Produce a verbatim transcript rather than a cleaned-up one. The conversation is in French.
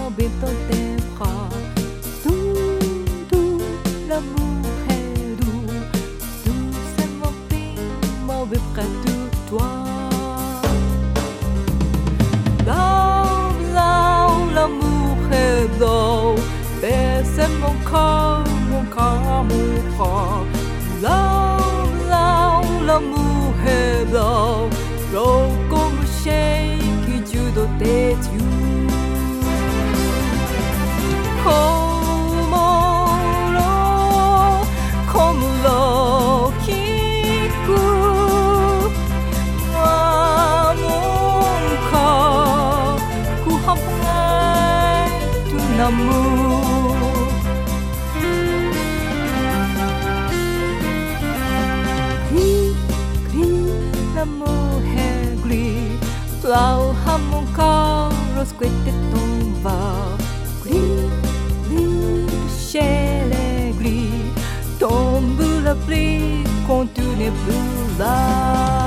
dentro des bras. Doux, doux, l'amour est doux, doux c'est mon pays, mauvais près de toi. Là, là, l'amour est beau, baisse mon corps, mon corps, mon corps. Là, là, l'amour est beau, beau comme le chien qui tue dans tes yeux. Comme l'eau, comme l'eau qui coule, moi, mon corps, courant plein ton amour. Gris, gris, l'amour est gris, blau à mon corps, rose et ton va. Gris, gris, le ciel est gris, tombe la pluie quand tu n'es plus là.